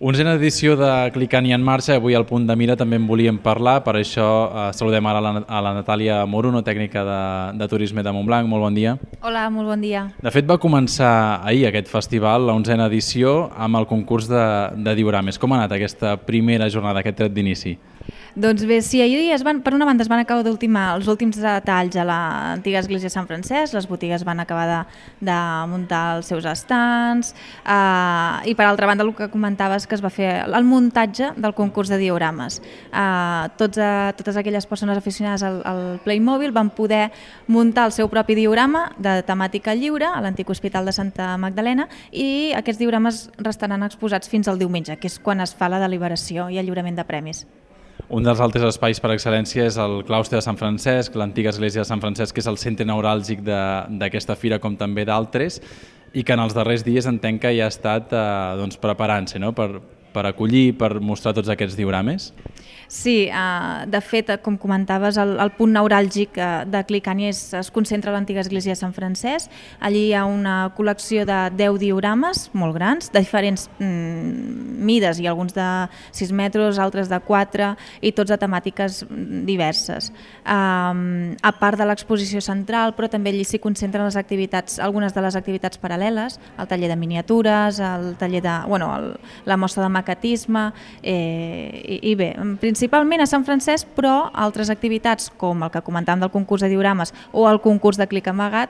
Onzena edició de Clicant i en marxa, avui al Punt de Mira també en volíem parlar, per això saludem ara a la Natàlia Moruno, tècnica de turisme de Montblanc. Molt bon dia. Hola, molt bon dia. De fet, va començar ahir aquest festival, la 11a edició, amb el concurs de diorames. Com ha anat aquesta primera jornada, aquest tret d'inici? Doncs bé, sí, ahir per una banda es van acabar d'ultimar els últims detalls a l'antiga església de Sant Francesc, les botigues van acabar de muntar els seus estants i per altra banda el que comentaves que es va fer el muntatge del concurs de diorames. Totes aquelles persones aficionades al Playmobil van poder muntar el seu propi diorama de temàtica lliure a l'antic Hospital de Santa Magdalena i aquests diorames restaran exposats fins al diumenge, que és quan es fa la deliberació i el lliurament de premis. Un dels altres espais per excel·lència és el claustre de Sant Francesc, l'antiga església de Sant Francesc, que és el centre neuràlgic d'aquesta fira, com també d'altres, i que en els darrers dies entenc que ja ha estat preparant-se, no? per acollir, per mostrar tots aquests diorames. Sí, de fet, com comentaves, el punt neuràlgic de Clicant es concentra a l'antiga església de Sant Francesc. Allí hi ha una col·lecció de 10 diorames molt grans, de diferents mides, i alguns de 6 metres, altres de 4, i tots de temàtiques diverses. A part de l'exposició central, però també allí s'hi concentren algunes de les activitats paral·leles, el taller de miniatures, el taller la mostra de maquetisme, i bé, principalment a Sant Francesc, però altres activitats com el que comentàvem del concurs de diorames o el concurs de clic amagat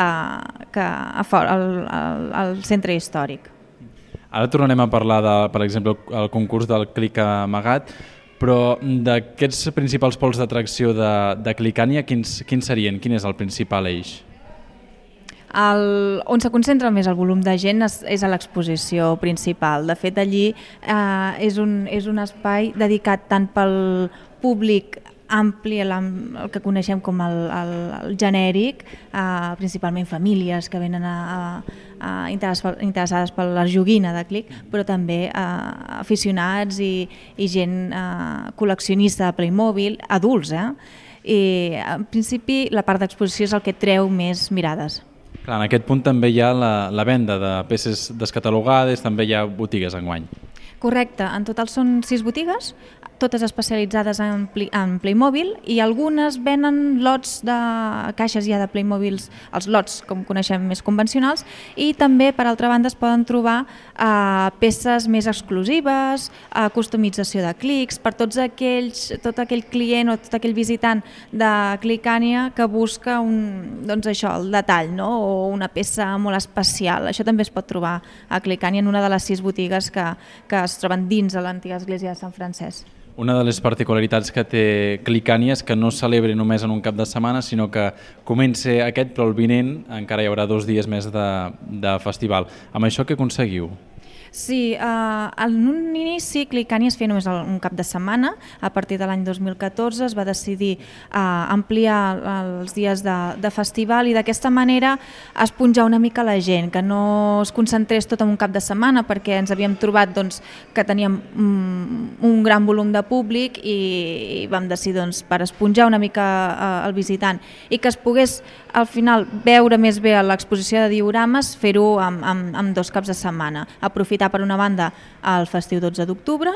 al centre històric. Ara tornarem a parlar, per exemple, el concurs del clic amagat, però d'aquests principals pols d'atracció de Clicània, quins serien? Quin és el principal eix? On se concentra més el volum de gent és a l'exposició principal. De fet, allí és un espai dedicat tant pel públic ampli, el que coneixem com el genèric, principalment famílies que venen interessades per la joguina de clic, però també aficionats i gent col·leccionista de Playmobil, adults. I en principi la part d'exposició és el que treu més mirades. Clar, en aquest punt també hi ha la venda de peces descatalogades, també hi ha botigues enguany. Correcte, en total són 6 botigues, totes especialitzades en Playmobil, i algunes venen lots de caixes ja de Playmobils, els lots com coneixem més convencionals, i també per altra banda es poden trobar peces més exclusives, customització de clics, per tot aquell client o tot aquell visitant de Clicània que busca el detall, no? O una peça molt especial. Això també es pot trobar a Clicània en una de les 6 botigues que es troben dins de l'antiga església de Sant Francesc. Una de les particularitats que té Clicània és que no es celebra només en un cap de setmana, sinó que comença aquest, però el vinent encara hi haurà 2 dies més de festival. Amb això què aconseguiu? Sí, en un inici Clicània es feia només un cap de setmana. A partir de l'any 2014 es va decidir ampliar els dies de festival i d'aquesta manera esponjar una mica la gent, que no es concentrés tot en un cap de setmana, perquè ens havíem trobat que teníem un gran volum de públic i vam decidir per esponjar una mica el visitant i que es pogués al final veure més bé l'exposició de diorames, fer-ho amb 2 caps de setmana. Aprofitar per una banda el festiu 12 d'octubre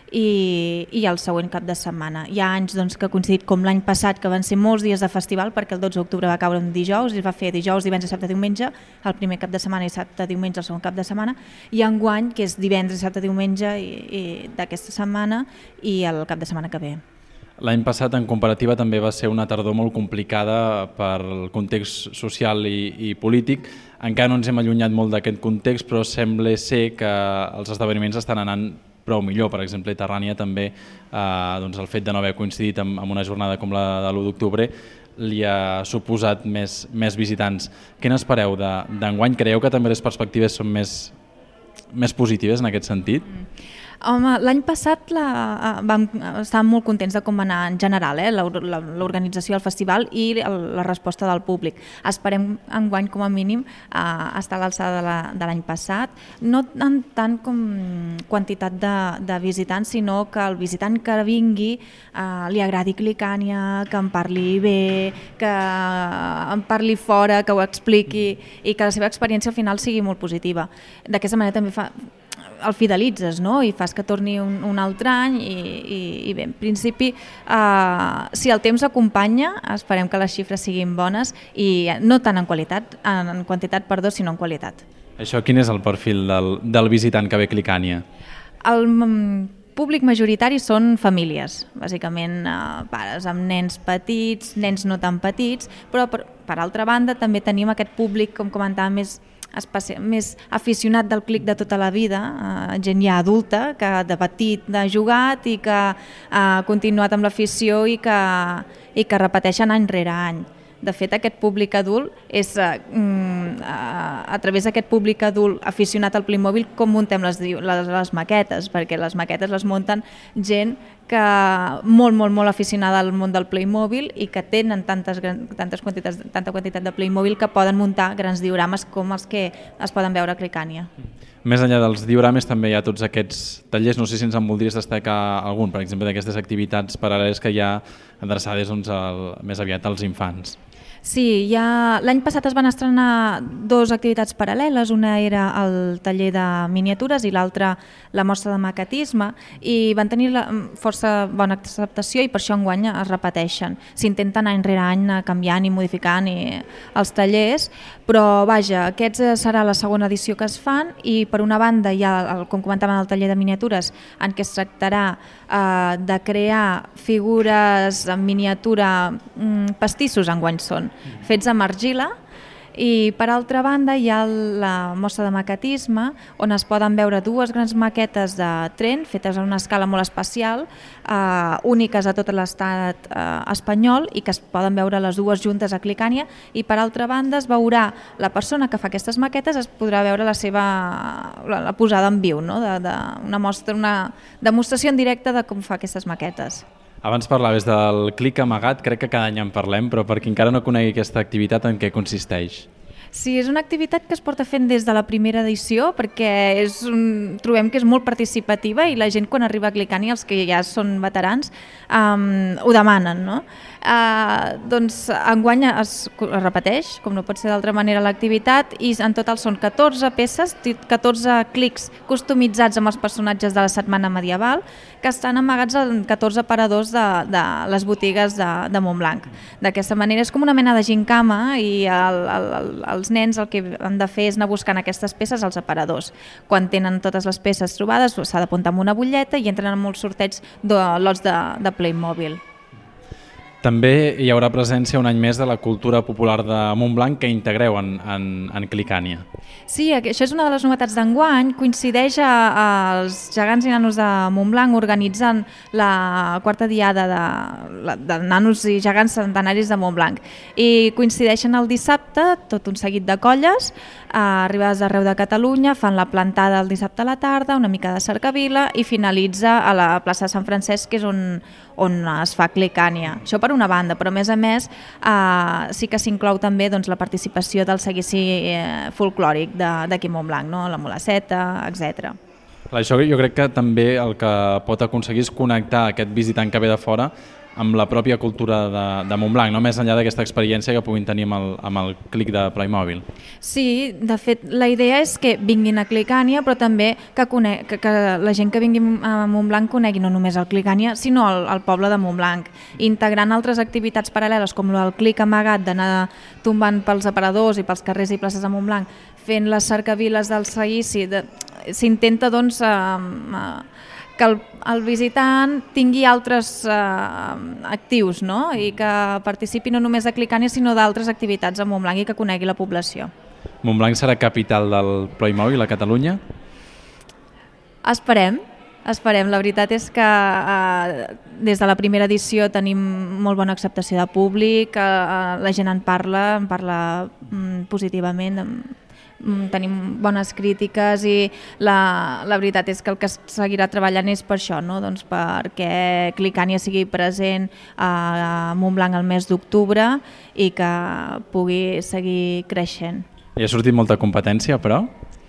i el següent cap de setmana. Hi ha anys que ha coincidit com l'any passat, que van ser molts dies de festival, perquè el 12 d'octubre va caure un dijous i es va fer dijous, divendres, dissabte, diumenge, el primer cap de setmana, i dissabte, diumenge, el segon cap de setmana, i enguany, que és divendres, dissabte, diumenge d'aquesta setmana i el cap de setmana que ve. L'any passat, en comparativa, també va ser una tardor molt complicada pel context social i polític. Encara no ens hem allunyat molt d'aquest context, però sembla ser que els esdeveniments estan anant prou millor. Per exemple, Terrània també, el fet de no haver coincidit amb una jornada com la de l'1 d'octubre li ha suposat més visitants. Què n'espereu d'enguany? Creieu que també les perspectives són més positives en aquest sentit? Home, l'any passat estàvem molt contents de com va anar en general l'organització del festival i la resposta del públic. Esperem enguany com a mínim estar a l'alçada de l'any passat, no tant com quantitat de visitants, sinó que el visitant que vingui li agradi Clicània, que en parli bé, que en parli fora, que ho expliqui i que la seva experiència al final sigui molt positiva. D'aquesta manera també el fidelitzes, no? I fas que torni un altre any i bé, en principi, si el temps acompanya, esperem que les xifres siguin bones i no tant en quantitat, sinó en qualitat. Això, quin és el perfil del visitant que ve a Clicània? El públic majoritari són famílies, bàsicament pares amb nens petits, nens no tan petits, però per altra banda també tenim aquest públic, com comentava, més aficionat del Click de tota la vida, gent ja adulta, que de petit ha jugat i que ha continuat amb l'afició i que repeteixen any rere any. De fet, aquest públic adult és a través d'aquest públic adult aficionat al Playmobil com muntem les maquetes, perquè les maquetes les munten gent que molt aficionada al món del Playmobil i que tenen tanta quantitat de Playmobil que poden muntar grans diorames com els que es poden veure a Clicània. Més enllà dels diorames també hi ha tots aquests tallers, no sé si ens en voldries destacar algun, per exemple, d'aquestes activitats paral·leles que hi ha adreçades més aviat als infants. Sí, l'any passat es van estrenar dues activitats paral·leles, una era el taller de miniatures i l'altra la mostra de maquetisme, i van tenir força bona acceptació i per això enguany es repeteixen. S'intenten any rere any canviant i modificant els tallers, però vaja, aquesta serà la segona edició que es fan i per una banda hi ha, com comentaven, el taller de miniatures en què es tractarà de crear figures en miniatura, pastissos enguany són, fets amb argila, i per altra banda hi ha la mostra de maquetisme on es poden veure dues grans maquetes de tren fetes a una escala molt especial, úniques a tot l'estat espanyol i que es poden veure les dues juntes a Clicània, i per altra banda es veurà la persona que fa aquestes maquetes, es podrà veure la posada en viu, no? Una mostra, una demostració en directe de com fa aquestes maquetes. Abans parlaves del Click amagat, crec que cada any en parlem, però per qui encara no conegui aquesta activitat, en què consisteix? Sí, és una activitat que es porta fent des de la primera edició perquè trobem que és molt participativa i la gent quan arriba a Clicània, els que ja són veterans, ho demanen, no? Doncs enguany es repeteix, com no pot ser d'altra manera, l'activitat, i en total són 14 peces, 14 clics customitzats amb els personatges de la setmana medieval que estan amagats en 14 aparadors de les botigues de Montblanc. D'aquesta manera és com una mena de gincama i els nens el que han de fer és anar buscant aquestes peces als aparadors. Quan tenen totes les peces trobades s'ha d'apuntar amb una butlleta i entren en molts sorteigs de lots de Playmobil. També hi haurà presència un any més de la cultura popular de Montblanc que integreu en Clicània. Sí, això és una de les novetats d'enguany. Coincideix als gegants i nanos de Montblanc organitzant la quarta diada de nanos i gegants centenaris de Montblanc. I coincideixen el dissabte tot un seguit de colles arribades d'arreu de Catalunya, fan la plantada el dissabte a la tarda, una mica de cercavila i finalitza a la plaça de Sant Francesc, que és on es fa Clicània. Això per una banda, però a més sí que s'inclou també la participació del seguici folclòric d'aquí a Montblanc, la mulaceta, etc. Això jo crec que també el que pot aconseguir és connectar aquest visitant que ve de fora amb la pròpia cultura de Montblanc, no més enllà d'aquesta experiència que puguin tenir amb el Click de Playmobil. Sí, de fet, la idea és que vinguin a Clicània, però també que la gent que vingui a Montblanc conegui no només el Clicània, sinó el poble de Montblanc, integrant altres activitats paral·leles com el Click amagat, d'anar tombant pels aparadors i pels carrers i places de Montblanc, fent les cercaviles del seguici. S'intenta, doncs, que el visitant tingui altres actius, no? I que participi no només de Clicània sinó d'altres activitats a Montblanc i que conegui la població. Montblanc serà capital del Playmobil a Catalunya? Esperem. La veritat és que des de la primera edició tenim molt bona acceptació de públic, la gent en parla positivament, tenim bones crítiques i la veritat és que el que es seguirà treballant és per això, no? Doncs perquè Clicània sigui present a Montblanc el mes d'octubre i que pugui seguir creixent. Hi ha sortit molta competència, però?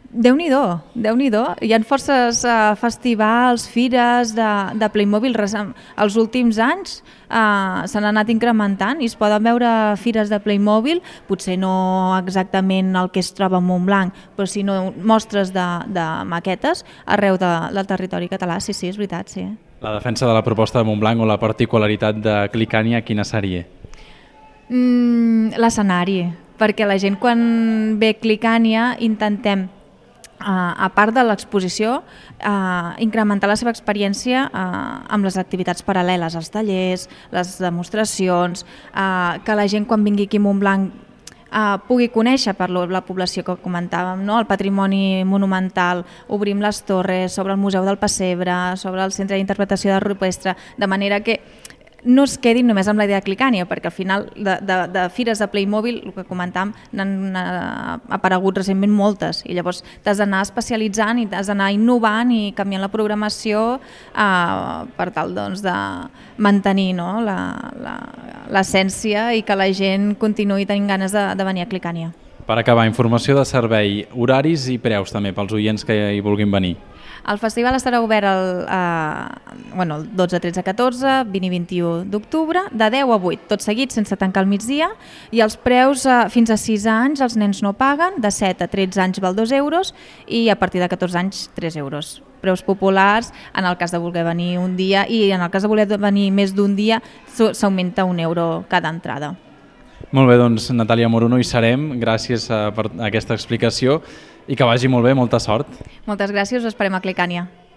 Déu-n'hi-do, Déu-n'hi-do. Hi ha forces festivals, fires de Playmobil. Els últims anys s'han anat incrementant i es poden veure fires de Playmobil, potser no exactament el que es troba a Montblanc, però sinó mostres de maquetes arreu del territori català. Sí, sí, és veritat, sí. La defensa de la proposta de Montblanc o la particularitat de Clicània, quina seria? L'escenari, perquè la gent quan ve Clicània intentem, a part de l'exposició, incrementar la seva experiència amb les activitats paral·leles, els tallers, les demostracions, que la gent quan vingui aquí a Montblanc pugui conèixer per la població que comentàvem, no? El patrimoni monumental, obrim les torres, sobre el Museu del Pessebre, sobre el Centre d'Interpretació de Rupestre, de manera que no es quedin només amb la idea de Clicània, perquè al final de fires de Playmobil, el que comentàvem, n'han aparegut recentment moltes, i llavors t'has d'anar especialitzant i t'has d'anar innovant i canviant la programació per tal doncs, de mantenir, no? L'essència i que la gent continuï tenint ganes de venir a Clicània. Per acabar, informació de servei, horaris i preus també pels oients que hi vulguin venir. El festival estarà obert el 12, 13, 14, 20 i 21 d'octubre, de 10 a 8, tot seguit, sense tancar al migdia, i els preus fins a 6 anys els nens no paguen, de 7 a 13 anys val 2 euros i a partir de 14 anys 3 euros. Preus populars en el cas de voler venir un dia i en el cas de voler venir més d'un dia s'augmenta €1 cada entrada. Molt bé, doncs Natàlia Moruno, hi serem. Gràcies per aquesta explicació i que vagi molt bé, molta sort. Moltes gràcies, us esperem a Clicània.